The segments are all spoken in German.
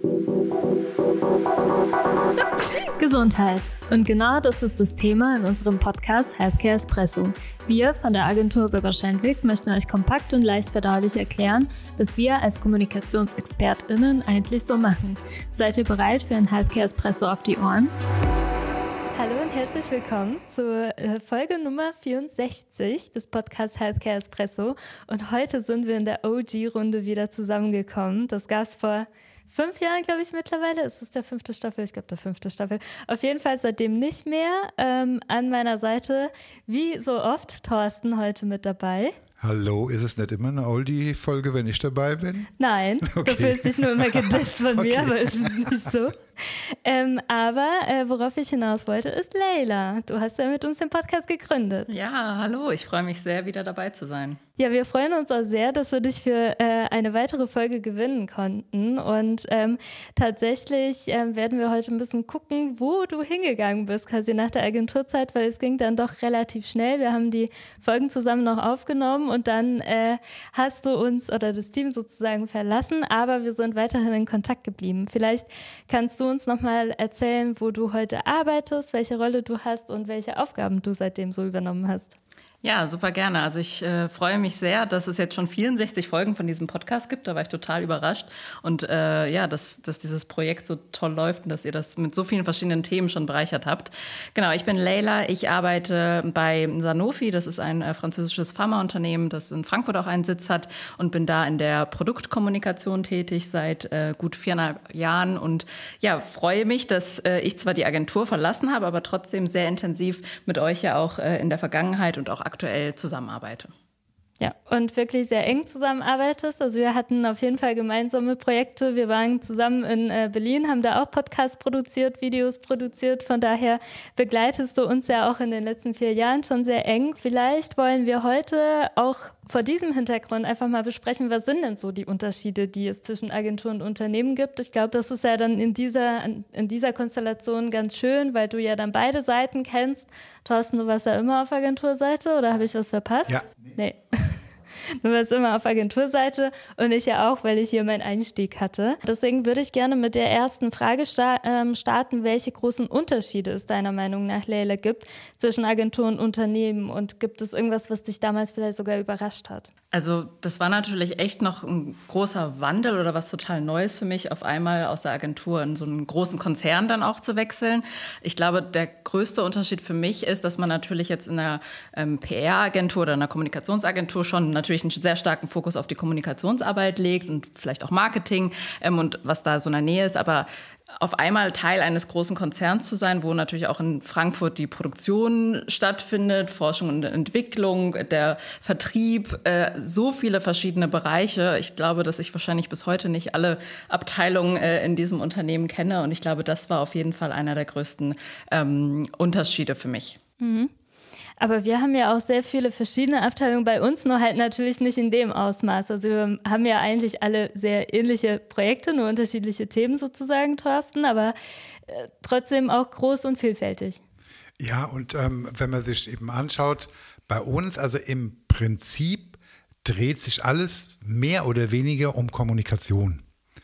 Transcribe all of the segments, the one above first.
Gesundheit. Und genau das ist das Thema in unserem Podcast Healthcare Espresso. Wir von der Agentur Böber Schendwick möchten euch kompakt und leicht verdaulich erklären, was wir als KommunikationsexpertInnen eigentlich so machen. Seid ihr bereit für ein Healthcare Espresso auf die Ohren? Hallo und herzlich willkommen zur Folge Nummer 64 des Podcasts Healthcare Espresso. Und heute sind wir in der OG-Runde wieder zusammengekommen. Das gab es vor 5 Jahren, glaube ich, mittlerweile. Ist es der 5. Staffel? Ich glaube, der 5. Staffel. Auf jeden Fall seitdem nicht mehr. An meiner Seite, wie so oft, Thorsten heute mit dabei. Hallo, ist es nicht immer eine Oldie-Folge, wenn ich dabei bin? Nein, okay. Du fühlst dich nur immer gedisst von mir, aber es ist nicht so. Aber worauf ich hinaus wollte, ist Leila. Du hast ja mit uns den Podcast gegründet. Ja, hallo, ich freue mich sehr, wieder dabei zu sein. Ja, wir freuen uns auch sehr, dass wir dich für eine weitere Folge gewinnen konnten. Und tatsächlich werden wir heute ein bisschen gucken, wo du hingegangen bist, quasi nach der Agenturzeit, weil es ging dann doch relativ schnell. Wir haben die Folgen zusammen noch aufgenommen und dann hast du uns oder das Team sozusagen verlassen, aber wir sind weiterhin in Kontakt geblieben. Vielleicht kannst du uns nochmal erzählen, wo du heute arbeitest, welche Rolle du hast und welche Aufgaben du seitdem so übernommen hast. Ja, super gerne. Also ich freue mich sehr, dass es jetzt schon 64 Folgen von diesem Podcast gibt. Da war ich total überrascht. Und dass dieses Projekt so toll läuft und dass ihr das mit so vielen verschiedenen Themen schon bereichert habt. Genau, ich bin Leila. Ich arbeite bei Sanofi. Das ist ein französisches Pharmaunternehmen, das in Frankfurt auch einen Sitz hat. Und bin da in der Produktkommunikation tätig seit gut 4,5 Jahren. Und ja, freue mich, dass ich zwar die Agentur verlassen habe, aber trotzdem sehr intensiv mit euch ja auch in der Vergangenheit und auch aktuell zusammenarbeite. Ja, und wirklich sehr eng zusammenarbeitest. Also wir hatten auf jeden Fall gemeinsame Projekte. Wir waren zusammen in Berlin, haben da auch Podcasts produziert, Videos produziert. Von daher begleitest du uns ja auch in den letzten 4 Jahren schon sehr eng. Vielleicht wollen wir heute auch vor diesem Hintergrund einfach mal besprechen, was sind denn so die Unterschiede, die es zwischen Agentur und Unternehmen gibt. Ich glaube, das ist ja dann in dieser Konstellation ganz schön, weil du ja dann beide Seiten kennst. Thorsten, du warst ja immer auf Agenturseite oder habe ich was verpasst? Ja. Nee. Du warst immer auf Agenturseite und ich ja auch, weil ich hier meinen Einstieg hatte. Deswegen würde ich gerne mit der ersten Frage starten, welche großen Unterschiede es deiner Meinung nach, Leila, gibt zwischen Agentur und Unternehmen und gibt es irgendwas, was dich damals vielleicht sogar überrascht hat? Also das war natürlich echt noch ein großer Wandel oder was total Neues für mich, auf einmal aus der Agentur in so einen großen Konzern dann auch zu wechseln. Ich glaube, der größte Unterschied für mich ist, dass man natürlich jetzt in einer PR-Agentur oder einer Kommunikationsagentur schon natürlich einen sehr starken Fokus auf die Kommunikationsarbeit legt und vielleicht auch Marketing und was da so in der Nähe ist, aber auf einmal Teil eines großen Konzerns zu sein, wo natürlich auch in Frankfurt die Produktion stattfindet, Forschung und Entwicklung, der Vertrieb, so viele verschiedene Bereiche. Ich glaube, dass ich wahrscheinlich bis heute nicht alle Abteilungen in diesem Unternehmen kenne und ich glaube, das war auf jeden Fall einer der größten Unterschiede für mich. Mhm. Aber wir haben ja auch sehr viele verschiedene Abteilungen bei uns, nur halt natürlich nicht in dem Ausmaß. Also wir haben ja eigentlich alle sehr ähnliche Projekte, nur unterschiedliche Themen sozusagen, Thorsten, aber trotzdem auch groß und vielfältig. Ja, und wenn man sich eben anschaut, bei uns, also im Prinzip dreht sich alles mehr oder weniger um Kommunikation.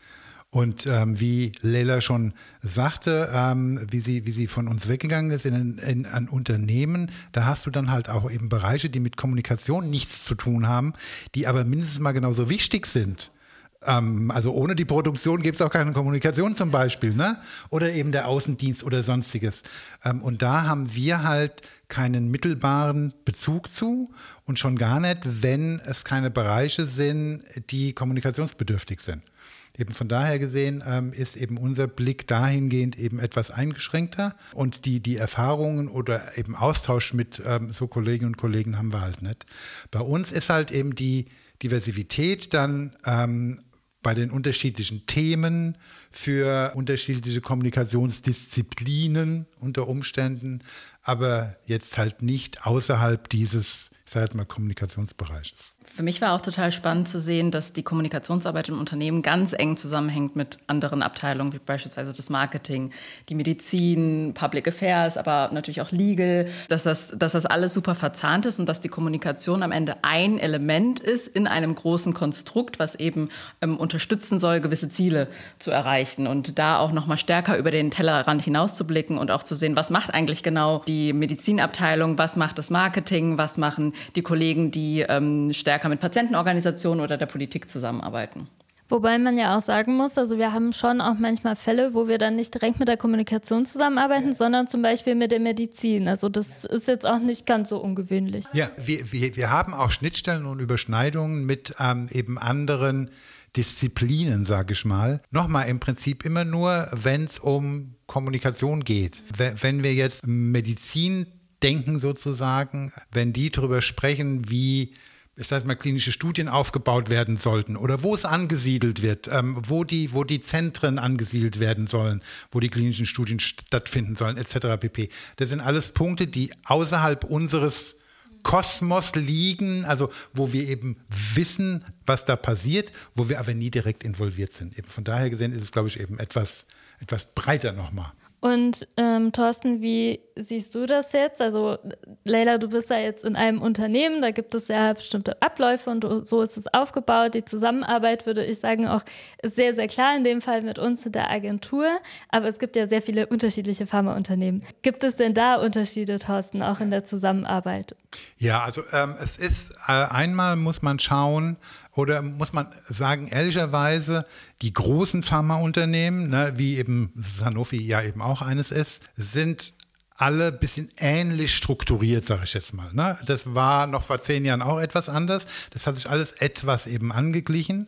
Und wie Leila schon sagte, wie sie von uns weggegangen ist in ein Unternehmen, da hast du dann halt auch eben Bereiche, die mit Kommunikation nichts zu tun haben, die aber mindestens mal genauso wichtig sind. Also ohne die Produktion gibt es auch keine Kommunikation zum Beispiel, ne? Oder eben der Außendienst oder sonstiges. Und da haben wir halt keinen mittelbaren Bezug zu und schon gar nicht, wenn es keine Bereiche sind, die kommunikationsbedürftig sind. Eben von daher gesehen ist eben unser Blick dahingehend eben etwas eingeschränkter und die Erfahrungen oder eben Austausch mit so Kolleginnen und Kollegen haben wir halt nicht. Bei uns ist halt eben die Diversität dann bei den unterschiedlichen Themen für unterschiedliche Kommunikationsdisziplinen unter Umständen, aber jetzt halt nicht außerhalb dieses, ich sage jetzt mal, Kommunikationsbereiches. Für mich war auch total spannend zu sehen, dass die Kommunikationsarbeit im Unternehmen ganz eng zusammenhängt mit anderen Abteilungen, wie beispielsweise das Marketing, die Medizin, Public Affairs, aber natürlich auch Legal, dass das alles super verzahnt ist und dass die Kommunikation am Ende ein Element ist in einem großen Konstrukt, was eben unterstützen soll, gewisse Ziele zu erreichen und da auch noch mal stärker über den Tellerrand hinauszublicken und auch zu sehen, was macht eigentlich genau die Medizinabteilung, was macht das Marketing, was machen die Kollegen, die stärker mit Patientenorganisationen oder der Politik zusammenarbeiten. Wobei man ja auch sagen muss, also wir haben schon auch manchmal Fälle, wo wir dann nicht direkt mit der Kommunikation zusammenarbeiten, sondern zum Beispiel mit der Medizin. Also das ist jetzt auch nicht ganz so ungewöhnlich. Ja, wir haben auch Schnittstellen und Überschneidungen mit eben anderen Disziplinen, sage ich mal. Nochmal im Prinzip immer nur, wenn es um Kommunikation geht. Wenn wir jetzt Medizin denken sozusagen, wenn die darüber sprechen, wie klinische Studien aufgebaut werden sollten oder wo es angesiedelt wird, wo die Zentren angesiedelt werden sollen, wo die klinischen Studien stattfinden sollen, etc. pp. Das sind alles Punkte, die außerhalb unseres Kosmos liegen, also wo wir eben wissen, was da passiert, wo wir aber nie direkt involviert sind. Eben von daher gesehen ist es, glaube ich, eben etwas breiter nochmal. Und Thorsten, wie siehst du das jetzt? Also Leila, du bist ja jetzt in einem Unternehmen, da gibt es ja bestimmte Abläufe und so ist es aufgebaut. Die Zusammenarbeit, würde ich sagen, auch ist sehr, sehr klar, in dem Fall mit uns, mit der Agentur. Aber es gibt ja sehr viele unterschiedliche Pharmaunternehmen. Gibt es denn da Unterschiede, Thorsten, auch in der Zusammenarbeit? Ja, also es ist, einmal muss man schauen, oder muss man sagen, ehrlicherweise, die großen Pharmaunternehmen, ne, wie eben Sanofi ja eben auch eines ist, sind alle ein bisschen ähnlich strukturiert, sage ich jetzt mal. Ne? Das war noch vor 10 Jahren auch etwas anders. Das hat sich alles etwas eben angeglichen.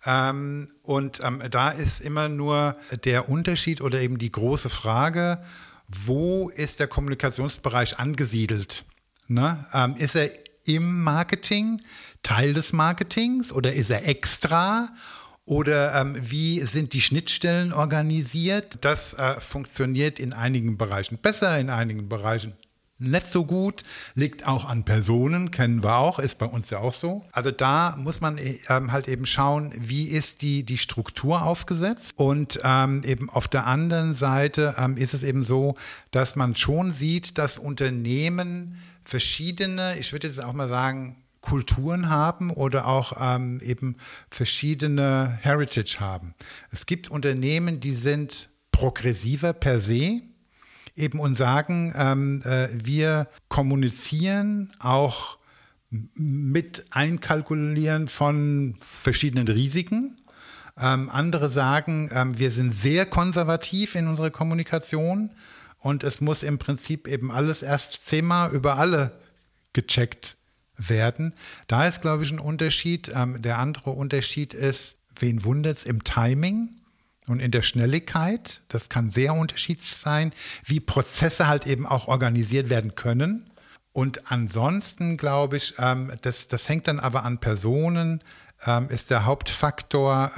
Da ist immer nur der Unterschied oder eben die große Frage, wo ist der Kommunikationsbereich angesiedelt? Ne? Ist er im Marketing, Teil des Marketings oder ist er extra? Oder wie sind die Schnittstellen organisiert? Das funktioniert in einigen Bereichen besser, in einigen Bereichen nicht so gut. Liegt auch an Personen, kennen wir auch, ist bei uns ja auch so. Also da muss man halt eben schauen, wie ist die Struktur aufgesetzt. Und eben auf der anderen Seite ist es eben so, dass man schon sieht, dass Unternehmen verschiedene, ich würde jetzt auch mal sagen, Kulturen haben oder auch eben verschiedene Heritage haben. Es gibt Unternehmen, die sind progressiver per se eben und sagen, wir kommunizieren auch mit Einkalkulieren von verschiedenen Risiken. Andere sagen, wir sind sehr konservativ in unserer Kommunikation und es muss im Prinzip eben alles erst 10-mal über alle gecheckt werden. Da ist, glaube ich, ein Unterschied. Der andere Unterschied ist, wen wundert es im Timing und in der Schnelligkeit. Das kann sehr unterschiedlich sein, wie Prozesse halt eben auch organisiert werden können. Und ansonsten, glaube ich, das hängt dann aber an Personen, ist der Hauptfaktor,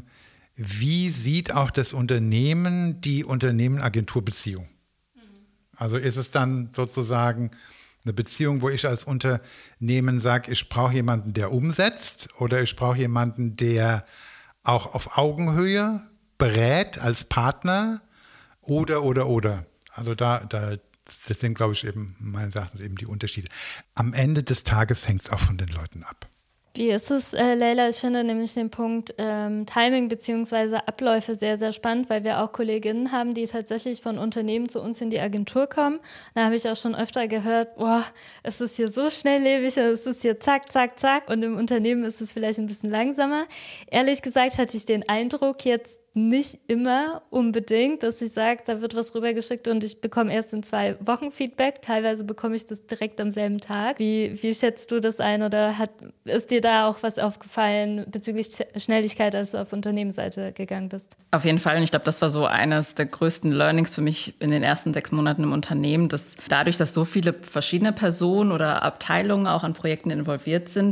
wie sieht auch das Unternehmen die Unternehmen-Agentur-Beziehung? Also ist es dann sozusagen eine Beziehung, wo ich als Unternehmen sage, ich brauche jemanden, der umsetzt oder ich brauche jemanden, der auch auf Augenhöhe berät als Partner oder. Also das sind, glaube ich, eben meines Erachtens eben die Unterschiede. Am Ende des Tages hängt es auch von den Leuten ab. Wie ist es, Leila? Ich finde nämlich den Punkt Timing bzw. Abläufe sehr, sehr spannend, weil wir auch Kolleginnen haben, die tatsächlich von Unternehmen zu uns in die Agentur kommen. Da habe ich auch schon öfter gehört, boah, es ist hier so schnelllebig, es ist hier zack, zack, zack. Und im Unternehmen ist es vielleicht ein bisschen langsamer. Ehrlich gesagt hatte ich den Eindruck jetzt nicht immer unbedingt, dass ich sage, da wird was rübergeschickt und ich bekomme erst in 2 Wochen Feedback. Teilweise bekomme ich das direkt am selben Tag. Wie schätzt du das ein oder ist dir da auch was aufgefallen bezüglich Schnelligkeit, als du auf Unternehmensseite gegangen bist? Auf jeden Fall. Und ich glaube, das war so eines der größten Learnings für mich in den ersten 6 Monaten im Unternehmen, dass dadurch, dass so viele verschiedene Personen oder Abteilungen auch an Projekten involviert sind,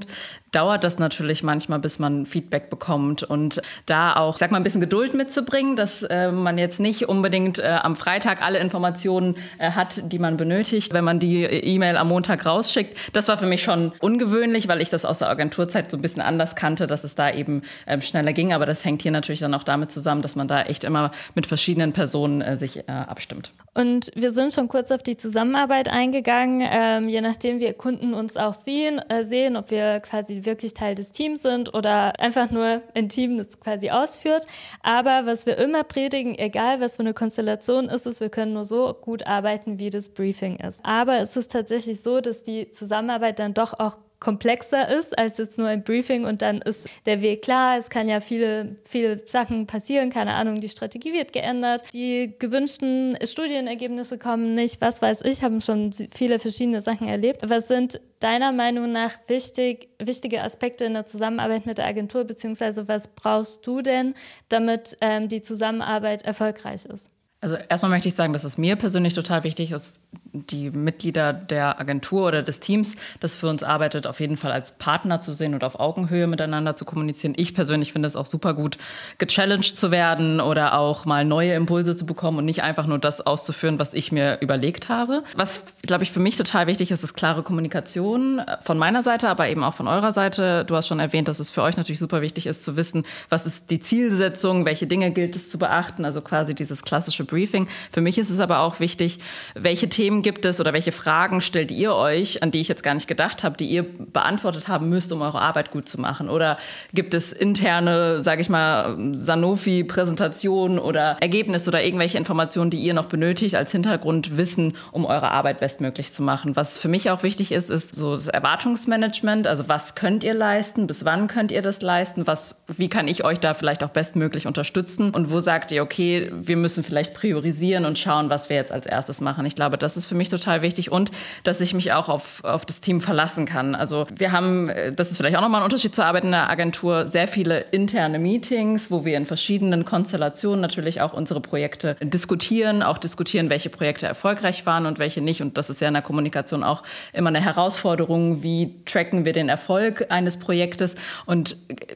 dauert das natürlich manchmal, bis man Feedback bekommt. Und da auch, ich sag mal, ein bisschen Geduld mitzubringen, dass man jetzt nicht unbedingt am Freitag alle Informationen hat, die man benötigt, wenn man die E-Mail am Montag rausschickt. Das war für mich schon ungewöhnlich, weil ich das aus der Agenturzeit so ein bisschen anders kannte, dass es da eben schneller ging. Aber das hängt hier natürlich dann auch damit zusammen, dass man da echt immer mit verschiedenen Personen sich abstimmt. Und wir sind schon kurz auf die Zusammenarbeit eingegangen, je nachdem wir Kunden uns auch sehen, ob wir quasi wirklich Teil des Teams sind oder einfach nur ein Team, das quasi ausführt. Aber was wir immer predigen, egal was für eine Konstellation ist, ist, wir können nur so gut arbeiten, wie das Briefing ist. Aber es ist tatsächlich so, dass die Zusammenarbeit dann doch auch komplexer ist als jetzt nur ein Briefing und dann ist der Weg klar. Es kann ja viele Sachen passieren, keine Ahnung, die Strategie wird geändert, die gewünschten Studienergebnisse kommen nicht, was weiß ich, haben schon viele verschiedene Sachen erlebt. Was sind deiner Meinung nach wichtige Aspekte in der Zusammenarbeit mit der Agentur, beziehungsweise was brauchst du denn, damit die Zusammenarbeit erfolgreich ist? Also erstmal möchte ich sagen, dass es mir persönlich total wichtig ist, die Mitglieder der Agentur oder des Teams, das für uns arbeitet, auf jeden Fall als Partner zu sehen und auf Augenhöhe miteinander zu kommunizieren. Ich persönlich finde es auch super gut, gechallenged zu werden oder auch mal neue Impulse zu bekommen und nicht einfach nur das auszuführen, was ich mir überlegt habe. Was, glaube ich, für mich total wichtig ist, ist klare Kommunikation von meiner Seite, aber eben auch von eurer Seite. Du hast schon erwähnt, dass es für euch natürlich super wichtig ist, zu wissen, was ist die Zielsetzung, welche Dinge gilt es zu beachten, also quasi dieses klassische Briefing. Für mich ist es aber auch wichtig, welche Themen gibt es oder welche Fragen stellt ihr euch, an die ich jetzt gar nicht gedacht habe, die ihr beantwortet haben müsst, um eure Arbeit gut zu machen? Oder gibt es interne, sage ich mal, Sanofi-Präsentationen oder Ergebnisse oder irgendwelche Informationen, die ihr noch benötigt als Hintergrundwissen, um eure Arbeit bestmöglich zu machen? Was für mich auch wichtig ist, ist so das Erwartungsmanagement. Also was könnt ihr leisten? Bis wann könnt ihr das leisten? Wie kann ich euch da vielleicht auch bestmöglich unterstützen? Und wo sagt ihr, okay, wir müssen vielleicht priorisieren und schauen, was wir jetzt als erstes machen? Ich glaube, das ist für mich total wichtig und dass ich mich auch auf das Team verlassen kann. Also wir haben, das ist vielleicht auch nochmal ein Unterschied zur Arbeit in der Agentur, sehr viele interne Meetings, wo wir in verschiedenen Konstellationen natürlich auch unsere Projekte diskutieren, welche Projekte erfolgreich waren und welche nicht. Und das ist ja in der Kommunikation auch immer eine Herausforderung, wie tracken wir den Erfolg eines Projektes. Und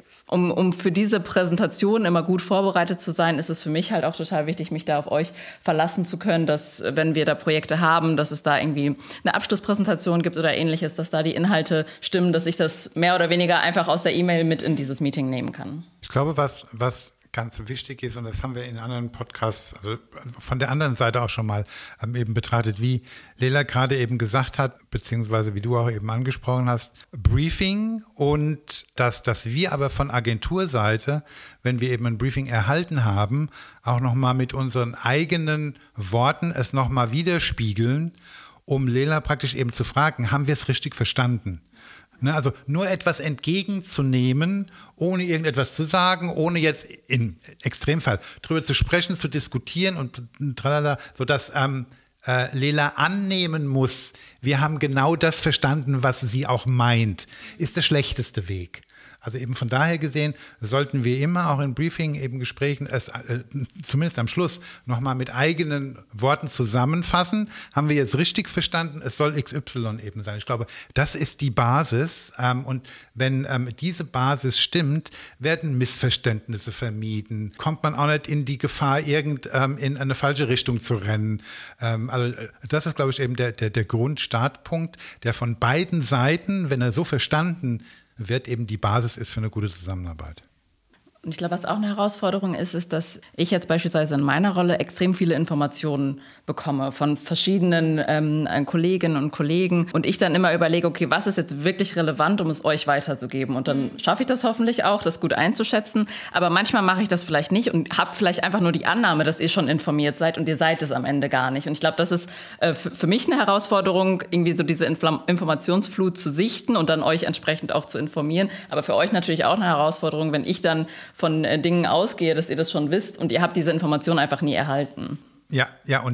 um für diese Präsentation immer gut vorbereitet zu sein, ist es für mich halt auch total wichtig, mich da auf euch verlassen zu können, dass wenn wir da Projekte haben, dass es da irgendwie eine Abschlusspräsentation gibt oder ähnliches, dass da die Inhalte stimmen, dass ich das mehr oder weniger einfach aus der E-Mail mit in dieses Meeting nehmen kann. Ich glaube, was ganz wichtig ist, und das haben wir in anderen Podcasts, also von der anderen Seite auch schon mal eben betrachtet, wie Leila gerade eben gesagt hat, beziehungsweise wie du auch eben angesprochen hast, Briefing und dass wir aber von Agenturseite, wenn wir eben ein Briefing erhalten haben, auch nochmal mit unseren eigenen Worten es nochmal widerspiegeln, um Leila praktisch eben zu fragen, haben wir es richtig verstanden? Also nur etwas entgegenzunehmen, ohne irgendetwas zu sagen, ohne jetzt im Extremfall drüber zu sprechen, zu diskutieren und tralala, sodass Leila annehmen muss, wir haben genau das verstanden, was sie auch meint, ist der schlechteste Weg. Also eben von daher gesehen, sollten wir immer auch in Briefing, eben Gesprächen, zumindest am Schluss, nochmal mit eigenen Worten zusammenfassen. Haben wir jetzt richtig verstanden? Es soll XY eben sein. Ich glaube, das ist die Basis. Und wenn diese Basis stimmt, werden Missverständnisse vermieden. Kommt man auch nicht in die Gefahr, in eine falsche Richtung zu rennen. Also das ist, glaube ich, eben der Grundstartpunkt, der von beiden Seiten, wenn er so verstanden wird, eben die Basis ist für eine gute Zusammenarbeit. Und ich glaube, was auch eine Herausforderung ist, dass ich jetzt beispielsweise in meiner Rolle extrem viele Informationen bekomme von verschiedenen Kolleginnen und Kollegen und ich dann immer überlege, okay, was ist jetzt wirklich relevant, um es euch weiterzugeben? Und dann schaffe ich das hoffentlich auch, das gut einzuschätzen. Aber manchmal mache ich das vielleicht nicht und habe vielleicht einfach nur die Annahme, dass ihr schon informiert seid und ihr seid es am Ende gar nicht. Und ich glaube, das ist für mich eine Herausforderung, irgendwie so diese Informationsflut zu sichten und dann euch entsprechend auch zu informieren. Aber für euch natürlich auch eine Herausforderung, wenn ich dann von Dingen ausgehe, dass ihr das schon wisst und ihr habt diese Information einfach nie erhalten. Ja, und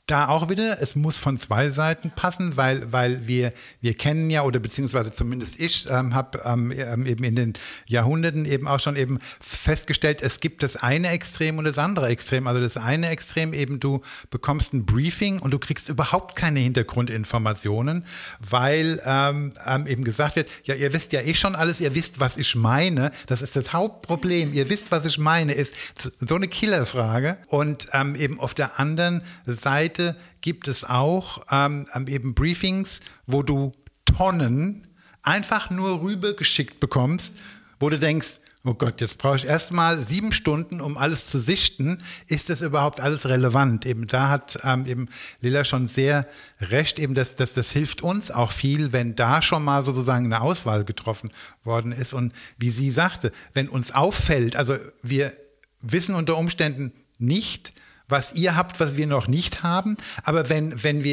Da auch wieder, es muss von zwei Seiten passen, weil wir kennen ja, oder beziehungsweise zumindest ich habe eben in den Jahrhunderten eben auch schon eben festgestellt, es gibt das eine Extrem und das andere Extrem. Also das eine Extrem eben, du bekommst ein Briefing und du kriegst überhaupt keine Hintergrundinformationen, weil eben gesagt wird, ja, ihr wisst ja schon alles, ihr wisst, was ich meine. Das ist das Hauptproblem. Ihr wisst, was ich meine, ist so eine Killerfrage. Und eben auf der anderen Seite gibt es auch eben Briefings, wo du Tonnen einfach nur rübergeschickt bekommst, wo du denkst, oh Gott, jetzt brauche ich erstmal 7 Stunden, um alles zu sichten. Ist das überhaupt alles relevant? Eben da hat eben Lila schon sehr recht, eben das hilft uns auch viel, wenn da schon mal sozusagen eine Auswahl getroffen worden ist. Und wie sie sagte, wenn uns auffällt, also wir wissen unter Umständen nicht, was ihr habt, was wir noch nicht haben. Aber wenn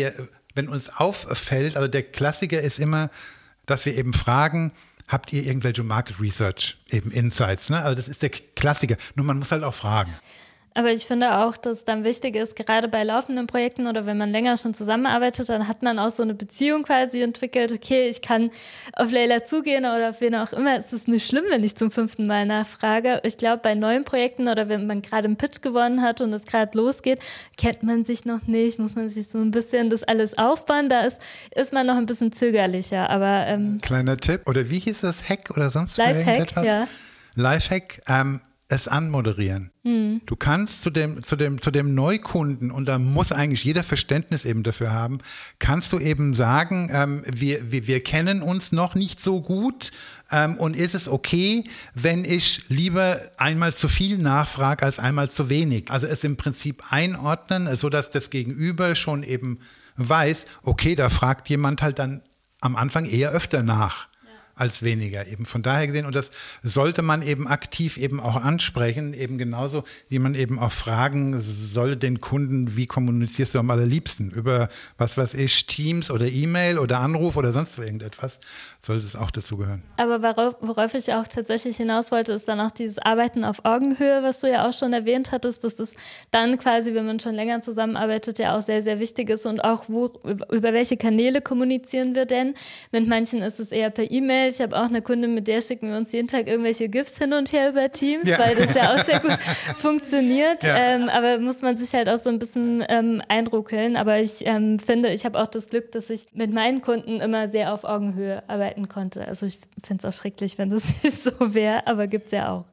uns auffällt, also der Klassiker ist immer, dass wir eben fragen, habt ihr irgendwelche Market Research, eben Insights, ne? Also das ist der Klassiker. Nur man muss halt auch fragen. Aber ich finde auch, dass es dann wichtig ist, gerade bei laufenden Projekten oder wenn man länger schon zusammenarbeitet, dann hat man auch so eine Beziehung quasi entwickelt. Okay, ich kann auf Leila zugehen oder auf wen auch immer. Es ist nicht schlimm, wenn ich zum 5. Mal nachfrage. Ich glaube, bei neuen Projekten oder wenn man gerade einen Pitch gewonnen hat und es gerade losgeht, kennt man sich noch nicht, muss man sich so ein bisschen das alles aufbauen. Da ist man noch ein bisschen zögerlicher. Aber kleiner Tipp, oder wie hieß das, Hack oder sonst Lifehack, ja. Lifehack, es anmoderieren. Du kannst zu dem Neukunden, und da muss eigentlich jeder Verständnis eben dafür haben, kannst du eben sagen, wir kennen uns noch nicht so gut, und ist es okay, wenn ich lieber einmal zu viel nachfrage als einmal zu wenig. Also es im Prinzip einordnen, sodass das Gegenüber schon eben weiß, okay, da fragt jemand halt dann am Anfang eher öfter nach als weniger eben. Von daher gesehen, und das sollte man eben aktiv eben auch ansprechen, eben genauso, wie man eben auch fragen soll den Kunden, wie kommunizierst du am allerliebsten? Über, was weiß ich, Teams oder E-Mail oder Anruf oder sonst irgendetwas, sollte es auch dazu gehören. Aber worauf ich auch tatsächlich hinaus wollte, ist dann auch dieses Arbeiten auf Augenhöhe, was du ja auch schon erwähnt hattest, dass das dann quasi, wenn man schon länger zusammenarbeitet, ja auch sehr, sehr wichtig ist und auch über welche Kanäle kommunizieren wir denn? Mit manchen ist es eher per E-Mail. Ich habe auch eine Kundin, mit der schicken wir uns jeden Tag irgendwelche GIFs hin und her über Teams, weil das ja auch sehr gut funktioniert. Ja. Aber muss man sich halt auch so ein bisschen einruckeln. Aber ich finde, ich habe auch das Glück, dass ich mit meinen Kunden immer sehr auf Augenhöhe arbeiten konnte. Also ich finde es auch schrecklich, wenn das nicht so wäre, aber gibt es ja auch.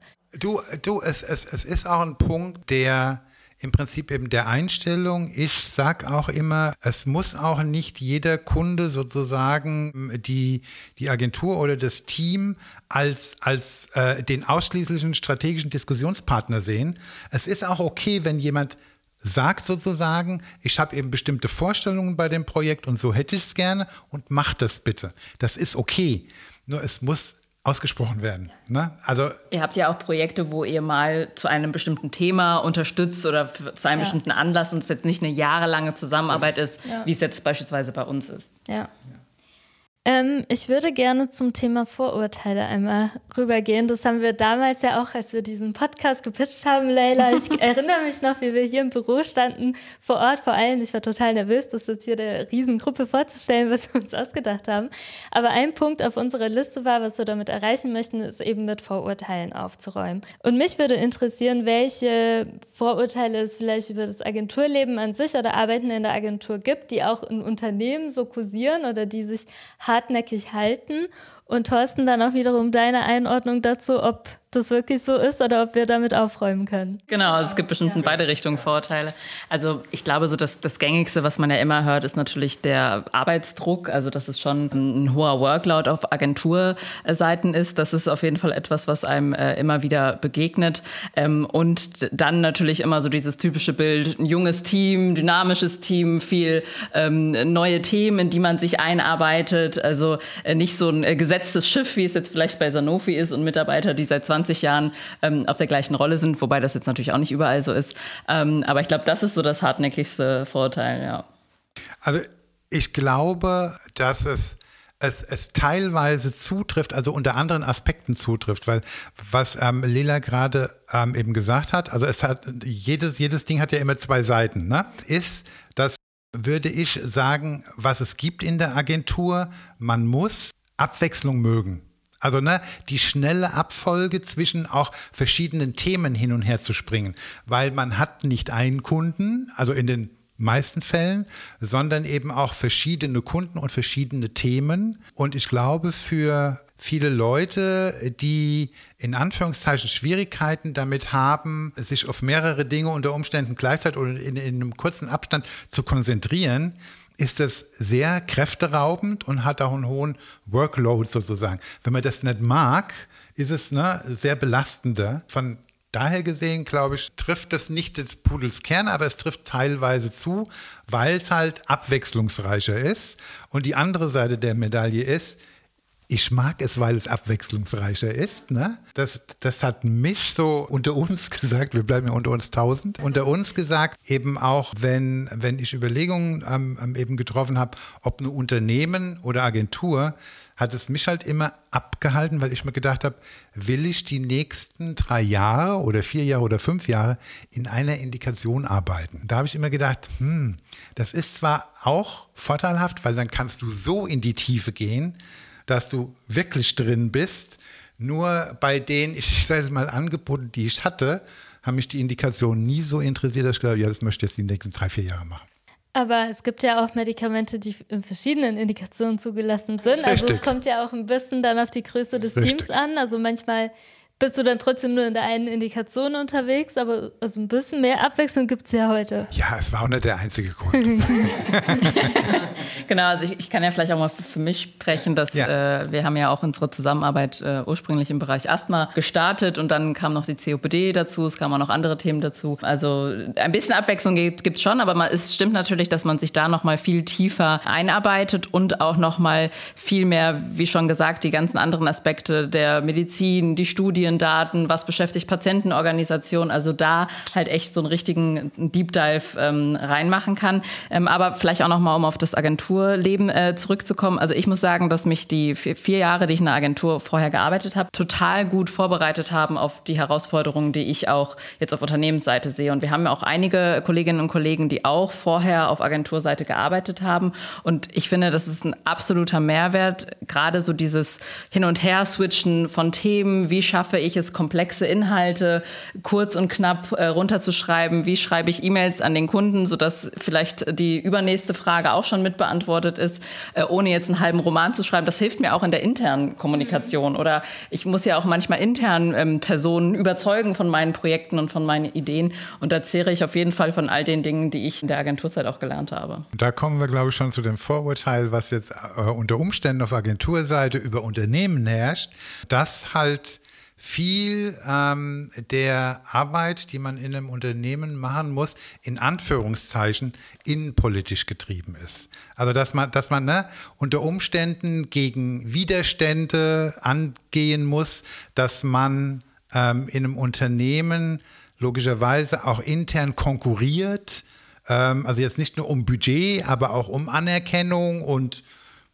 Es ist auch ein Punkt, der im Prinzip eben der Einstellung. Ich sage auch immer, es muss auch nicht jeder Kunde sozusagen die Agentur oder das Team als den ausschließlichen strategischen Diskussionspartner sehen. Es ist auch okay, wenn jemand sagt sozusagen, ich habe eben bestimmte Vorstellungen bei dem Projekt und so hätte ich es gerne und mach das bitte. Das ist okay. Nur es muss ausgesprochen werden. Ne? Also, ihr habt ja auch Projekte, wo ihr mal zu einem bestimmten Thema unterstützt oder zu einem bestimmten Anlass und es jetzt nicht eine jahrelange Zusammenarbeit ist, wie es jetzt beispielsweise bei uns ist. Ja. Ich würde gerne zum Thema Vorurteile einmal rübergehen. Das haben wir damals ja auch, als wir diesen Podcast gepitcht haben, Leila. Ich erinnere mich noch, wie wir hier im Büro standen, vor Ort vor allem. Ich war total nervös, das jetzt hier der Riesengruppe vorzustellen, was wir uns ausgedacht haben. Aber ein Punkt auf unserer Liste war, was wir damit erreichen möchten, ist eben mit Vorurteilen aufzuräumen. Und mich würde interessieren, welche Vorurteile es vielleicht über das Agenturleben an sich oder Arbeiten in der Agentur gibt, die auch in Unternehmen so kursieren oder die sich hartnäckig halten. Und Thorsten, dann auch wiederum deine Einordnung dazu, ob das wirklich so ist oder ob wir damit aufräumen können. Genau, also es gibt bestimmt in beide Richtungen Vorurteile. Also ich glaube, so das Gängigste, was man ja immer hört, ist natürlich der Arbeitsdruck. Also dass es schon ein hoher Workload auf Agenturseiten ist. Das ist auf jeden Fall etwas, was einem immer wieder begegnet. Und dann natürlich immer so dieses typische Bild, ein junges Team, dynamisches Team, viel neue Themen, in die man sich einarbeitet. Also nicht so ein gesetztes Schiff, wie es jetzt vielleicht bei Sanofi ist und Mitarbeiter, die seit 20 Jahren auf der gleichen Rolle sind, wobei das jetzt natürlich auch nicht überall so ist. Aber ich glaube, das ist so das hartnäckigste Vorurteil, ja. Also ich glaube, dass es teilweise zutrifft, also unter anderen Aspekten zutrifft, weil was Lila gerade eben gesagt hat, also es hat jedes Ding hat ja immer zwei Seiten, ne? Ist, dass würde ich sagen, was es gibt in der Agentur, man muss Abwechslung mögen. Also die schnelle Abfolge zwischen auch verschiedenen Themen hin und her zu springen, weil man hat nicht einen Kunden, also in den meisten Fällen, sondern eben auch verschiedene Kunden und verschiedene Themen. Und ich glaube, für viele Leute, die in Anführungszeichen Schwierigkeiten damit haben, sich auf mehrere Dinge unter Umständen gleichzeitig oder in einem kurzen Abstand zu konzentrieren, ist das sehr kräfteraubend und hat auch einen hohen Workload sozusagen. Wenn man das nicht mag, ist es sehr belastender. Von daher gesehen, glaube ich, trifft das nicht des Pudels Kern, aber es trifft teilweise zu, weil es halt abwechslungsreicher ist. Und die andere Seite der Medaille ist, ich mag es, weil es abwechslungsreicher ist. Das hat mich so unter uns gesagt, wir bleiben ja unter uns 1000, unter uns gesagt, eben auch, wenn ich Überlegungen eben getroffen habe, ob eine Unternehmen oder Agentur, hat es mich halt immer abgehalten, weil ich mir gedacht habe, will ich die nächsten 3 Jahre oder 4 Jahre oder 5 Jahre in einer Indikation arbeiten? Da habe ich immer gedacht, das ist zwar auch vorteilhaft, weil dann kannst du so in die Tiefe gehen, dass du wirklich drin bist. Nur bei den, ich sage es mal, Angeboten, die ich hatte, haben mich die Indikationen nie so interessiert, dass ich gedacht habe, ja, das möchte ich jetzt die nächsten 3, 4 Jahre machen. Aber es gibt ja auch Medikamente, die in verschiedenen Indikationen zugelassen sind. Also Richtig. es kommt ja auch ein bisschen dann auf die Größe des Teams an. Also manchmal bist du dann trotzdem nur in der einen Indikation unterwegs, aber also ein bisschen mehr Abwechslung gibt es ja heute. Ja, es war auch nicht der einzige Grund. Genau, also ich kann ja vielleicht auch mal für mich sprechen, dass wir haben ja auch unsere Zusammenarbeit ursprünglich im Bereich Asthma gestartet und dann kam noch die COPD dazu, es kamen auch noch andere Themen dazu. Also ein bisschen Abwechslung gibt es schon, aber es stimmt natürlich, dass man sich da noch mal viel tiefer einarbeitet und auch noch mal viel mehr, wie schon gesagt, die ganzen anderen Aspekte der Medizin, die Studien, Daten, was beschäftigt Patientenorganisationen, also da halt echt so einen richtigen Deep Dive reinmachen kann. Aber vielleicht auch nochmal, um auf das Agenturleben zurückzukommen. Also ich muss sagen, dass mich die 4 Jahre, die ich in der Agentur vorher gearbeitet habe, total gut vorbereitet haben auf die Herausforderungen, die ich auch jetzt auf Unternehmensseite sehe. Und wir haben ja auch einige Kolleginnen und Kollegen, die auch vorher auf Agenturseite gearbeitet haben. Und ich finde, das ist ein absoluter Mehrwert, gerade so dieses Hin- und Her-Switchen von Themen, wie schaffe ich es, komplexe Inhalte kurz und knapp runterzuschreiben, wie schreibe ich E-Mails an den Kunden, sodass vielleicht die übernächste Frage auch schon mit beantwortet ist, ohne jetzt einen halben Roman zu schreiben. Das hilft mir auch in der internen Kommunikation. Oder ich muss ja auch manchmal intern Personen überzeugen von meinen Projekten und von meinen Ideen. Und da zehre ich auf jeden Fall von all den Dingen, die ich in der Agenturzeit auch gelernt habe. Da kommen wir, glaube ich, schon zu dem Vorurteil, was jetzt unter Umständen auf Agenturseite über Unternehmen herrscht, dass halt viel der Arbeit, die man in einem Unternehmen machen muss, in Anführungszeichen innenpolitisch getrieben ist. Also dass man unter Umständen gegen Widerstände angehen muss, dass man in einem Unternehmen logischerweise auch intern konkurriert, also jetzt nicht nur um Budget, aber auch um Anerkennung und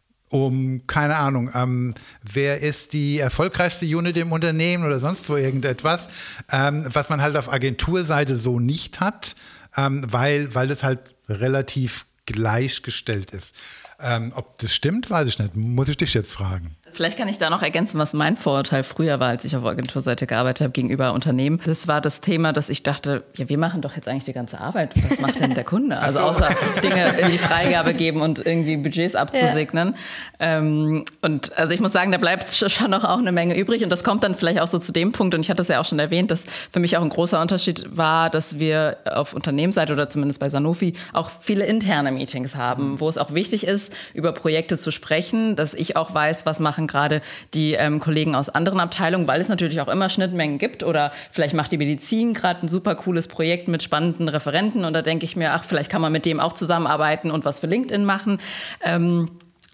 keine Ahnung, wer ist die erfolgreichste Unit im Unternehmen oder sonst wo irgendetwas, was man halt auf Agenturseite so nicht hat, weil das halt relativ gleichgestellt ist. Ob das stimmt, weiß ich nicht. Muss ich dich jetzt fragen. Vielleicht kann ich da noch ergänzen, was mein Vorurteil früher war, als ich auf Agenturseite gearbeitet habe gegenüber Unternehmen. Das war das Thema, dass ich dachte, ja, wir machen doch jetzt eigentlich die ganze Arbeit. Was macht denn der Kunde? Also außer Dinge in die Freigabe geben und irgendwie Budgets abzusegnen. Ja. Und also ich muss sagen, da bleibt schon noch auch eine Menge übrig. Und das kommt dann vielleicht auch so zu dem Punkt, und ich hatte es ja auch schon erwähnt, dass für mich auch ein großer Unterschied war, dass wir auf Unternehmensseite oder zumindest bei Sanofi auch viele interne Meetings haben, wo es auch wichtig ist, über Projekte zu sprechen, dass ich auch weiß, was machen gerade die Kollegen aus anderen Abteilungen, weil es natürlich auch immer Schnittmengen gibt, oder vielleicht macht die Medizin gerade ein super cooles Projekt mit spannenden Referenten und da denke ich mir, ach, vielleicht kann man mit dem auch zusammenarbeiten und was für LinkedIn machen.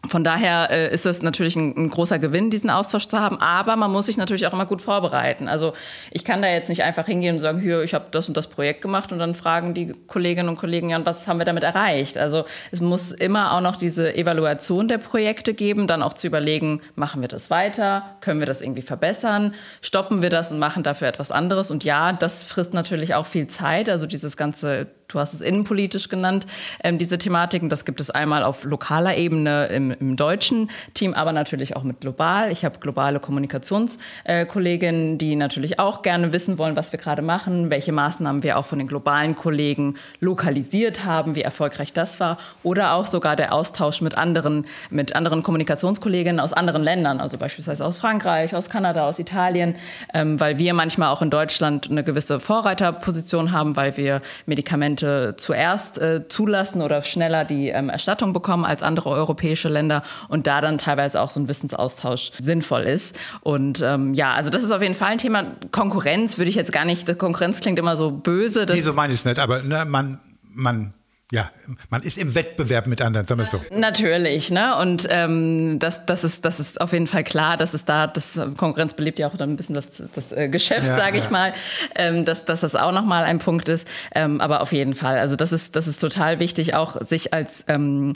Von daher ist es natürlich ein großer Gewinn, diesen Austausch zu haben, aber man muss sich natürlich auch immer gut vorbereiten. Also ich kann da jetzt nicht einfach hingehen und sagen, hier, ich habe das und das Projekt gemacht und dann fragen die Kolleginnen und Kollegen, ja, und was haben wir damit erreicht? Also es muss immer auch noch diese Evaluation der Projekte geben, dann auch zu überlegen, machen wir das weiter, können wir das irgendwie verbessern, stoppen wir das und machen dafür etwas anderes. Und ja, das frisst natürlich auch viel Zeit, also dieses ganze, du hast es innenpolitisch genannt, diese Thematiken, das gibt es einmal auf lokaler Ebene im deutschen Team, aber natürlich auch mit global. Ich habe globale Kommunikationskolleginnen, die natürlich auch gerne wissen wollen, was wir gerade machen, welche Maßnahmen wir auch von den globalen Kollegen lokalisiert haben, wie erfolgreich das war. Oder auch sogar der Austausch mit anderen Kommunikationskolleginnen aus anderen Ländern, also beispielsweise aus Frankreich, aus Kanada, aus Italien, weil wir manchmal auch in Deutschland eine gewisse Vorreiterposition haben, weil wir Medikamente zuerst zulassen oder schneller die Erstattung bekommen als andere europäische Länder und da dann teilweise auch so ein Wissensaustausch sinnvoll ist. Und also das ist auf jeden Fall ein Thema. Konkurrenz würde ich jetzt gar nicht, Konkurrenz klingt immer so böse. Nee, so meine ich es nicht, aber ne, man ist im Wettbewerb mit anderen, sagen wir es so. Natürlich, ne? Und das ist auf jeden Fall klar, dass es da, das Konkurrenz belebt ja auch dann ein bisschen das Geschäft, sage ich mal, dass das auch nochmal ein Punkt ist. Aber auf jeden Fall, also das ist total wichtig, auch sich als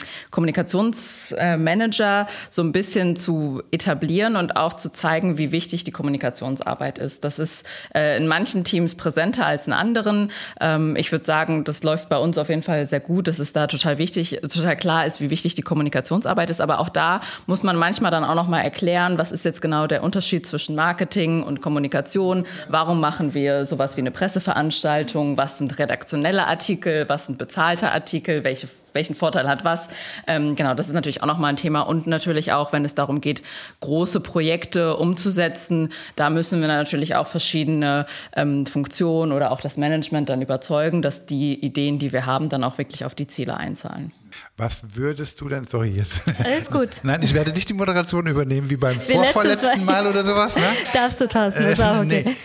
Kommunikationsmanager so ein bisschen zu etablieren und auch zu zeigen, wie wichtig die Kommunikationsarbeit ist. Das ist in manchen Teams präsenter als in anderen. Ich würde sagen, das läuft bei uns auf jeden Fall sehr gut, dass es da total klar ist, wie wichtig die Kommunikationsarbeit ist. Aber auch da muss man manchmal dann auch noch mal erklären, was ist jetzt genau der Unterschied zwischen Marketing und Kommunikation? Warum machen wir sowas wie eine Presseveranstaltung? Was sind redaktionelle Artikel? Was sind bezahlte Artikel? Welchen Vorteil hat was? Genau, das ist natürlich auch nochmal ein Thema. Und natürlich auch, wenn es darum geht, große Projekte umzusetzen, da müssen wir natürlich auch verschiedene Funktionen oder auch das Management dann überzeugen, dass die Ideen, die wir haben, dann auch wirklich auf die Ziele einzahlen. Was würdest du denn, sorry jetzt. Alles gut. Nein, ich werde nicht die Moderation übernehmen wie beim vorvorletzten Mal oder sowas. Ne? Darfst du, Thorsten, ist auch okay. Nee.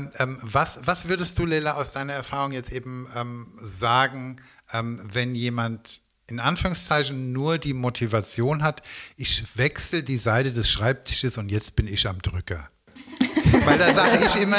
Was würdest du, Leila, aus deiner Erfahrung jetzt eben sagen, wenn jemand in Anführungszeichen nur die Motivation hat, ich wechsle die Seite des Schreibtisches und jetzt bin ich am Drücker. Weil da sage ich immer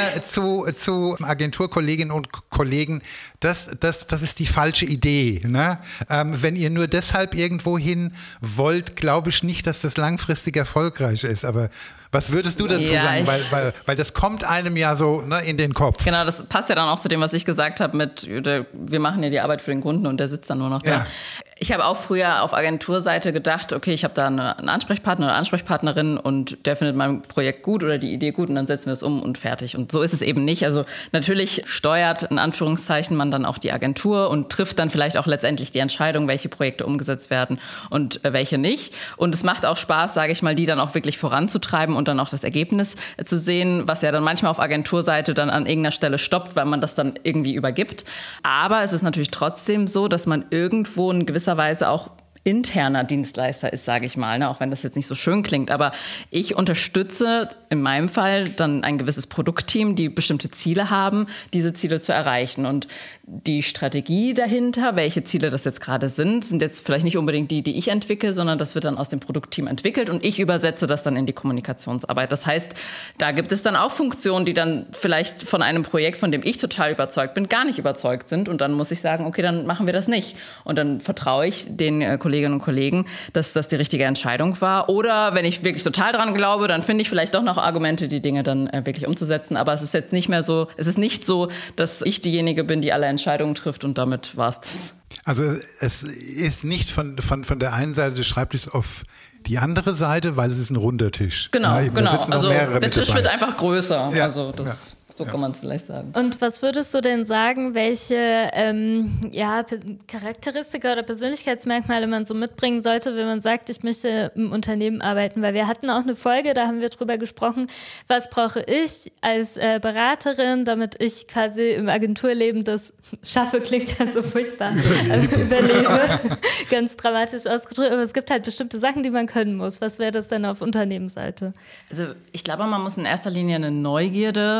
zu Agenturkolleginnen und Kollegen, das ist die falsche Idee. Ne? Wenn ihr nur deshalb irgendwo hin wollt, glaube ich nicht, dass das langfristig erfolgreich ist. Aber was würdest du dazu sagen? Weil das kommt einem ja so in den Kopf. Genau, das passt ja dann auch zu dem, was ich gesagt habe mit, wir machen ja die Arbeit für den Kunden und der sitzt dann nur noch da. Ja. Ich habe auch früher auf Agenturseite gedacht, okay, ich habe da einen Ansprechpartner oder Ansprechpartnerin und der findet mein Projekt gut oder die Idee gut und dann setzen wir es um und fertig. Und so ist es eben nicht. Also natürlich steuert in Anführungszeichen man dann auch die Agentur und trifft dann vielleicht auch letztendlich die Entscheidung, welche Projekte umgesetzt werden und welche nicht. Und es macht auch Spaß, sage ich mal, die dann auch wirklich voranzutreiben und dann auch das Ergebnis zu sehen, was ja dann manchmal auf Agenturseite dann an irgendeiner Stelle stoppt, weil man das dann irgendwie übergibt. Aber es ist natürlich trotzdem so, dass man irgendwo in gewisser Weise auch interner Dienstleister ist, sage ich mal, ne? Auch wenn das jetzt nicht so schön klingt. Aber ich unterstütze in meinem Fall dann ein gewisses Produktteam, die bestimmte Ziele haben, diese Ziele zu erreichen. Und die Strategie dahinter, welche Ziele das jetzt gerade sind jetzt vielleicht nicht unbedingt die ich entwickle, sondern das wird dann aus dem Produktteam entwickelt und ich übersetze das dann in die Kommunikationsarbeit. Das heißt, da gibt es dann auch Funktionen, die dann vielleicht von einem Projekt, von dem ich total überzeugt bin, gar nicht überzeugt sind. Und dann muss ich sagen, okay, dann machen wir das nicht. Und dann vertraue ich den Kolleginnen und Kollegen, dass das die richtige Entscheidung war. Oder wenn ich wirklich total dran glaube, dann finde ich vielleicht doch noch Argumente, die Dinge dann wirklich umzusetzen. Aber es ist jetzt nicht mehr so, es ist nicht so, dass ich diejenige bin, die alle Entscheidungen trifft und damit war es das. Also es ist nicht von der einen Seite des Schreibtischs auf die andere Seite, weil es ist ein runder Tisch. Genau, ja, genau. Also der Tisch dabei. wird einfach größer. Ja, also das... So kann man es vielleicht sagen. Und was würdest du denn sagen, welche Charakteristika oder Persönlichkeitsmerkmale man so mitbringen sollte, wenn man sagt, ich möchte im Unternehmen arbeiten? Weil wir hatten auch eine Folge, da haben wir drüber gesprochen, was brauche ich als Beraterin, damit ich quasi im Agenturleben das schaffe, klingt ja so furchtbar, überlebe, ganz dramatisch ausgedrückt. Aber es gibt halt bestimmte Sachen, die man können muss. Was wäre das denn auf Unternehmensseite? Also ich glaube, man muss in erster Linie eine Neugierde mitbringen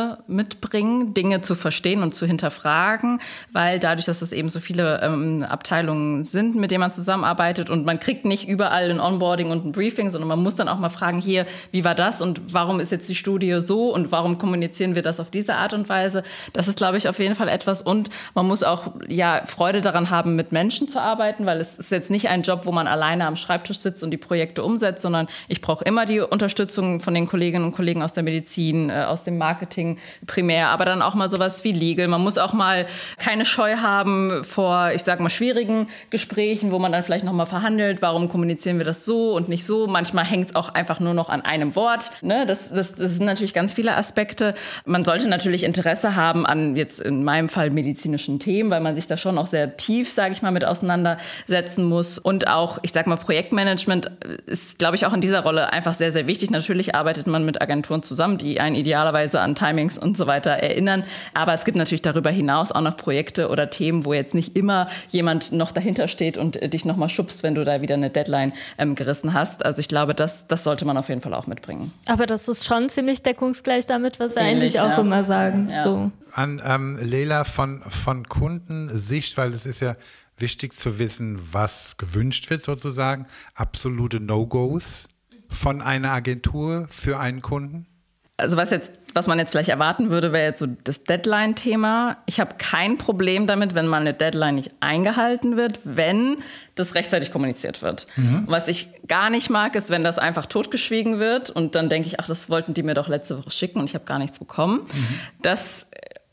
mitbringen, Dinge zu verstehen und zu hinterfragen, weil dadurch, dass es eben so viele Abteilungen sind, mit denen man zusammenarbeitet und man kriegt nicht überall ein Onboarding und ein Briefing, sondern man muss dann auch mal fragen, hier, wie war das und warum ist jetzt die Studie so und warum kommunizieren wir das auf diese Art und Weise? Das ist, glaube ich, auf jeden Fall etwas und man muss auch Freude daran haben, mit Menschen zu arbeiten, weil es ist jetzt nicht ein Job, wo man alleine am Schreibtisch sitzt und die Projekte umsetzt, sondern ich brauche immer die Unterstützung von den Kolleginnen und Kollegen aus der Medizin, aus dem Marketing primär, aber dann auch mal sowas wie Legal. Man muss auch mal keine Scheu haben vor, ich sage mal, schwierigen Gesprächen, wo man dann vielleicht noch mal verhandelt, warum kommunizieren wir das so und nicht so. Manchmal hängt es auch einfach nur noch an einem Wort. Ne? Das sind natürlich ganz viele Aspekte. Man sollte natürlich Interesse haben an jetzt in meinem Fall medizinischen Themen, weil man sich da schon auch sehr tief, sage ich mal, mit auseinandersetzen muss. Und auch, ich sage mal, Projektmanagement ist, glaube ich, auch in dieser Rolle einfach sehr, sehr wichtig. Natürlich arbeitet man mit Agenturen zusammen, die einen idealerweise an Timings und so weiter erinnern. Aber es gibt natürlich darüber hinaus auch noch Projekte oder Themen, wo jetzt nicht immer jemand noch dahinter steht und dich nochmal schubst, wenn du da wieder eine Deadline gerissen hast. Also ich glaube, das sollte man auf jeden Fall auch mitbringen. Aber das ist schon ziemlich deckungsgleich damit, was wir eigentlich auch immer sagen. Ja. So. An Leila von Kundensicht, weil es ist ja wichtig zu wissen, was gewünscht wird sozusagen, absolute No-Gos von einer Agentur für einen Kunden? Also was man jetzt vielleicht erwarten würde, wäre jetzt so das Deadline-Thema. Ich habe kein Problem damit, wenn mal eine Deadline nicht eingehalten wird, wenn das rechtzeitig kommuniziert wird. Was ich gar nicht mag, ist, wenn das einfach totgeschwiegen wird und dann denke ich, ach, das wollten die mir doch letzte Woche schicken und ich habe gar nichts bekommen. Das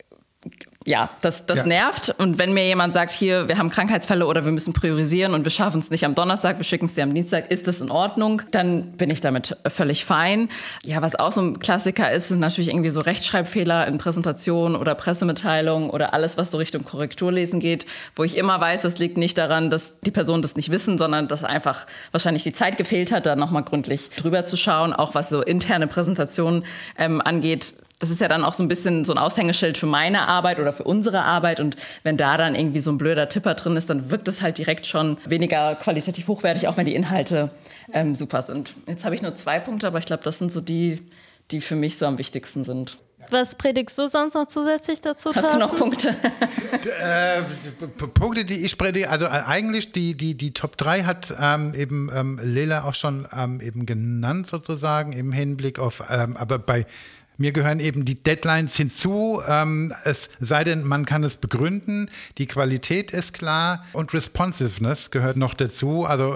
nervt. Und wenn mir jemand sagt, hier, wir haben Krankheitsfälle oder wir müssen priorisieren und wir schaffen es nicht am Donnerstag, wir schicken es dir am Dienstag, ist das in Ordnung? Dann bin ich damit völlig fein. Ja, was auch so ein Klassiker ist, sind natürlich irgendwie so Rechtschreibfehler in Präsentationen oder Pressemitteilungen oder alles, was so Richtung Korrekturlesen geht, wo ich immer weiß, das liegt nicht daran, dass die Personen das nicht wissen, sondern dass einfach wahrscheinlich die Zeit gefehlt hat, da nochmal gründlich drüber zu schauen, auch was so interne Präsentationen angeht. Das ist ja dann auch so ein bisschen so ein Aushängeschild für meine Arbeit oder für unsere Arbeit. Und wenn da dann irgendwie so ein blöder Tipper drin ist, dann wirkt es halt direkt schon weniger qualitativ hochwertig, auch wenn die Inhalte super sind. Jetzt habe ich nur 2 Punkte, aber ich glaube, das sind so die für mich so am wichtigsten sind. Was predigst du sonst noch zusätzlich dazu, Thorsten? Hast du noch Punkte? Punkte, die ich predige, also eigentlich die Top 3 hat eben Leila auch schon eben genannt sozusagen im Hinblick auf, aber bei mir gehören eben die Deadlines hinzu, es sei denn, man kann es begründen, die Qualität ist klar und Responsiveness gehört noch dazu, also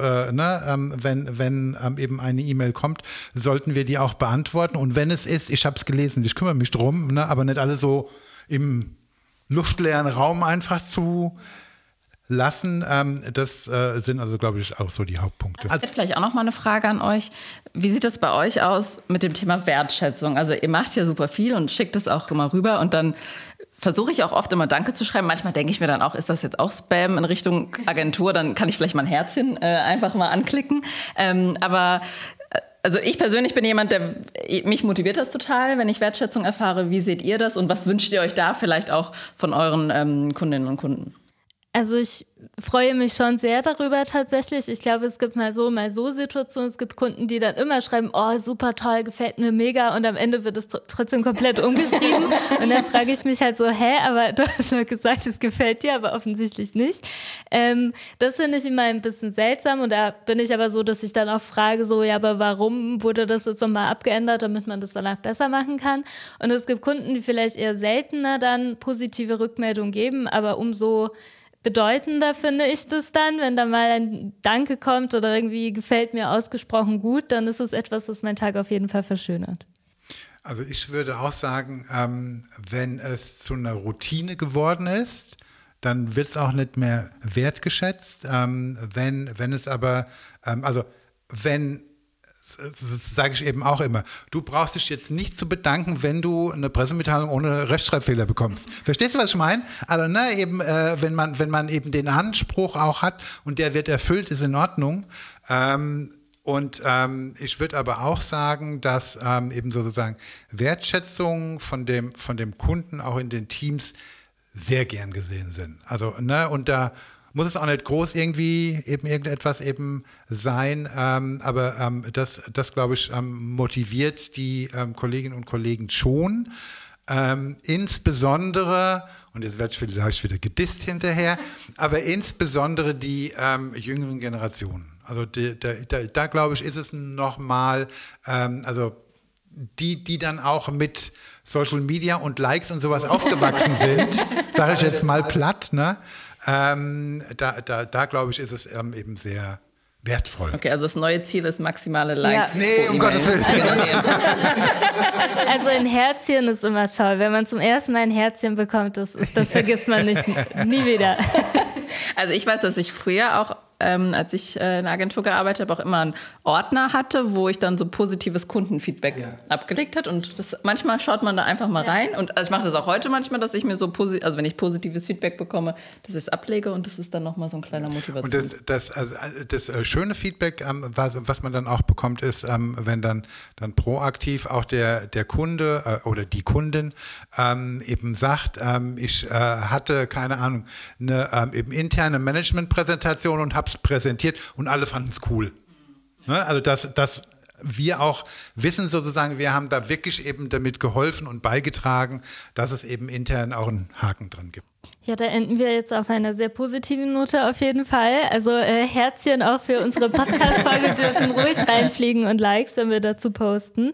wenn eben eine E-Mail kommt, sollten wir die auch beantworten und wenn es ist, ich habe es gelesen, ich kümmere mich drum, aber nicht alle so im luftleeren Raum einfach zu lassen. Das sind also, glaube ich, auch so die Hauptpunkte. Also vielleicht auch noch mal eine Frage an euch. Wie sieht das bei euch aus mit dem Thema Wertschätzung? Also ihr macht ja super viel und schickt es auch immer rüber und dann versuche ich auch oft immer Danke zu schreiben. Manchmal denke ich mir dann auch, ist das jetzt auch Spam in Richtung Agentur? Dann kann ich vielleicht mein Herzchen einfach mal anklicken. Aber also ich persönlich bin jemand, mich motiviert das total, wenn ich Wertschätzung erfahre. Wie seht ihr das und was wünscht ihr euch da vielleicht auch von euren Kundinnen und Kunden? Also ich freue mich schon sehr darüber tatsächlich. Ich glaube, es gibt mal so Situationen. Es gibt Kunden, die dann immer schreiben, oh, super toll, gefällt mir mega. Und am Ende wird es trotzdem komplett umgeschrieben. Und dann frage ich mich halt so, aber du hast ja gesagt, es gefällt dir, aber offensichtlich nicht. Das finde ich immer ein bisschen seltsam. Und da bin ich aber so, dass ich dann auch frage, so, ja, aber warum wurde das jetzt nochmal abgeändert, damit man das danach besser machen kann? Und es gibt Kunden, die vielleicht eher seltener dann positive Rückmeldungen geben, aber umso bedeutender finde ich das dann, wenn da mal ein Danke kommt oder irgendwie gefällt mir ausgesprochen gut, dann ist es etwas, was meinen Tag auf jeden Fall verschönert. Also ich würde auch sagen, wenn es zu einer Routine geworden ist, dann wird es auch nicht mehr wertgeschätzt. Wenn es aber, das sage ich eben auch immer, du brauchst dich jetzt nicht zu bedanken, wenn du eine Pressemitteilung ohne Rechtschreibfehler bekommst. Verstehst du, was ich meine? Also wenn man eben den Anspruch auch hat und der wird erfüllt, ist in Ordnung. Ich würde aber auch sagen, dass eben sozusagen Wertschätzung von dem Kunden auch in den Teams sehr gern gesehen sind. Also, und da muss es auch nicht groß irgendwie eben irgendetwas eben sein, aber das glaube ich, motiviert die Kolleginnen und Kollegen schon. Insbesondere, und jetzt werde ich vielleicht wieder gedisst hinterher, aber insbesondere die jüngeren Generationen. Also da glaube ich, ist es nochmal, also die dann auch mit Social Media und Likes und sowas aufgewachsen sind, sage ich jetzt mal platt, ne? Da glaube ich, ist es eben sehr wertvoll. Okay, also das neue Ziel ist maximale Likes. Ja. Nee, um Gottes Willen. Also ein Herzchen ist immer toll. Wenn man zum ersten Mal ein Herzchen bekommt, das vergisst man nicht, nie wieder. Also ich weiß, dass ich früher auch, als ich in der Agentur gearbeitet habe, auch immer einen Ordner hatte, wo ich dann so positives Kundenfeedback abgelegt habe. Und manchmal schaut man da einfach mal rein. Und also ich mache das auch heute manchmal, dass ich mir so also wenn ich positives Feedback bekomme, dass ich es ablege und das ist dann nochmal so ein kleiner Motivation. Und das schöne Feedback, was man dann auch bekommt, ist, wenn dann proaktiv auch der Kunde oder die Kundin eben sagt, ich hatte, keine Ahnung, eine eben interne Management-Präsentation und habe es präsentiert und alle fanden es cool. Ne? Also dass wir auch wissen sozusagen, wir haben da wirklich eben damit geholfen und beigetragen, dass es eben intern auch einen Haken dran gibt. Ja, da enden wir jetzt auf einer sehr positiven Note auf jeden Fall. Also Herzchen auch für unsere Podcast-Folge dürfen ruhig reinfliegen und Likes, wenn wir dazu posten.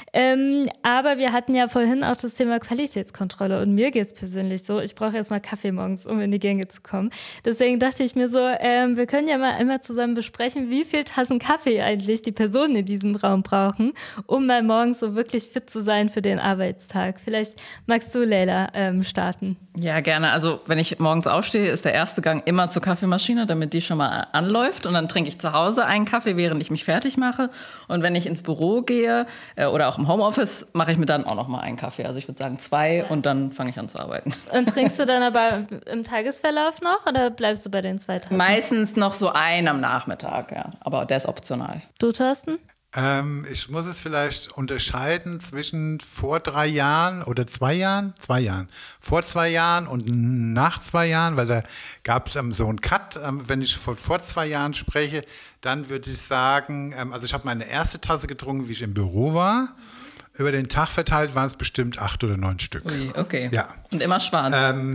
Aber wir hatten ja vorhin auch das Thema Qualitätskontrolle und mir geht's persönlich so, ich brauche erstmal Kaffee morgens, um in die Gänge zu kommen. Deswegen dachte ich mir so, wir können ja mal einmal zusammen besprechen, wie viel Tassen Kaffee eigentlich die Personen in diesem Raum brauchen, um mal morgens so wirklich fit zu sein für den Arbeitstag. Vielleicht magst du, Leila, starten. Ja, gerne. Also wenn ich morgens aufstehe, ist der erste Gang immer zur Kaffeemaschine, damit die schon mal anläuft. Und dann trinke ich zu Hause einen Kaffee, während ich mich fertig mache. Und wenn ich ins Büro gehe oder auch im Homeoffice, mache ich mir dann auch noch mal einen Kaffee. Also ich würde sagen 2 und dann fange ich an zu arbeiten. Und trinkst du dann aber im Tagesverlauf noch oder bleibst du bei den 2 Tassen? Meistens noch so einen am Nachmittag, ja. Aber der ist optional. Du, Thorsten? Ich muss es vielleicht unterscheiden zwischen vor 3 Jahren oder 2 Jahren. 2 Jahren. Vor 2 Jahren und nach 2 Jahren, weil da gab es so einen Cut. Wenn ich vor 2 Jahren spreche, dann würde ich sagen, also ich habe meine erste Tasse getrunken, wie ich im Büro war. Über den Tag verteilt waren es bestimmt 8 oder 9 Stück. Ui, okay. Ja. Und immer schwarz?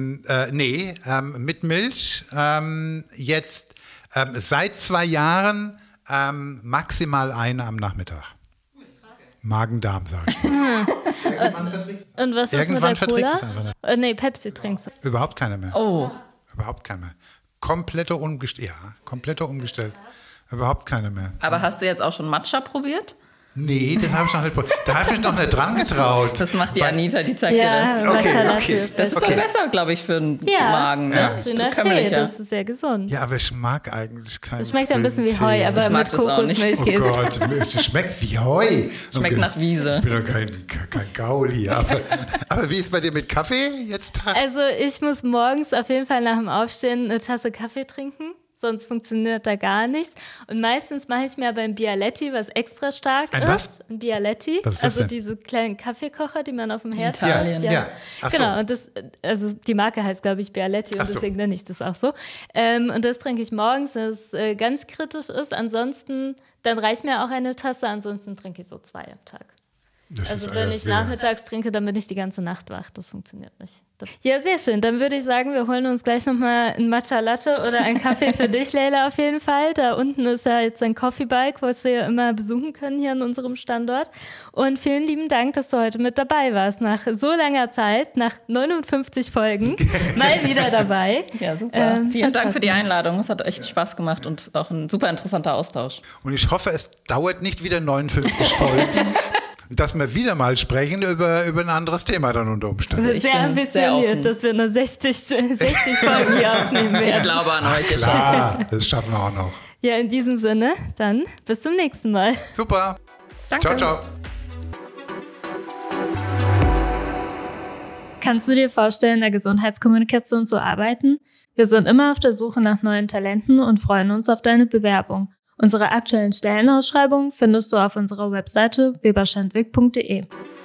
Nee, mit Milch. Jetzt seit 2 Jahren maximal eine am Nachmittag. Magen-Darm, sage ich. Irgendwann verträgst du. Und was ist Irgendwann mit der Cola? Verträgst du es einfach nicht. Nee, Pepsi trinkst du. Überhaupt keine mehr. Oh. Überhaupt keine mehr. Komplette umgestellt. Überhaupt keine mehr. Aber hast du jetzt auch schon Matcha probiert? Nee, den habe ich noch nicht probiert. Da habe ich mich noch nicht dran getraut. Das macht die Anita, die zeigt dir das. Okay. Das ist doch besser, glaube ich, für den Magen. Das ist grüner Tee, das ist sehr gesund. Ja, aber ich mag eigentlich keinen. Das schmeckt ja ein bisschen wie Heu, aber mit Kokosmilch geht's. Oh Gott, das schmeckt wie Heu. Schmeckt nach Wiese. Ich bin doch kein Gauli. Aber wie ist bei dir mit Kaffee jetzt? Also ich muss morgens auf jeden Fall nach dem Aufstehen eine Tasse Kaffee trinken. Sonst funktioniert da gar nichts. Und meistens mache ich mir aber ein Bialetti, was extra stark ist. Was? Ein Bialetti. Was ist das also denn? diese kleinen Kaffeekocher, die man auf dem Herd hat. Ja. Ach so. Genau, und also die Marke heißt, glaube ich, Bialetti und deswegen nenne ich das auch so. Und das trinke ich morgens, das ganz kritisch ist. Ansonsten, dann reicht mir auch eine Tasse, ansonsten trinke ich so 2 am Tag. Also wenn ich nachmittags trinke, dann bin ich die ganze Nacht wach. Das funktioniert nicht. Ja, sehr schön. Dann würde ich sagen, wir holen uns gleich nochmal ein Matcha Latte oder einen Kaffee für dich, Leila, auf jeden Fall. Da unten ist ja jetzt ein Coffee Bike, was wir ja immer besuchen können hier an unserem Standort. Und vielen lieben Dank, dass du heute mit dabei warst. Nach so langer Zeit, nach 59 Folgen, mal wieder dabei. Ja, super. Vielen Dank für die Einladung. Es hat echt Spaß gemacht und auch ein super interessanter Austausch. Und ich hoffe, es dauert nicht wieder 59 Folgen. Dass wir wieder mal sprechen über ein anderes Thema dann unter Umständen. Sehr ambitioniert, dass wir nur 60 Folgen hier aufnehmen werden. Ich glaube an euch. Klar, das schaffen wir auch noch. Ja, in diesem Sinne, dann bis zum nächsten Mal. Super. Danke. Ciao. Kannst du dir vorstellen, in der Gesundheitskommunikation zu arbeiten? Wir sind immer auf der Suche nach neuen Talenten und freuen uns auf deine Bewerbung. Unsere aktuellen Stellenausschreibungen findest du auf unserer Webseite weberschandwick.de.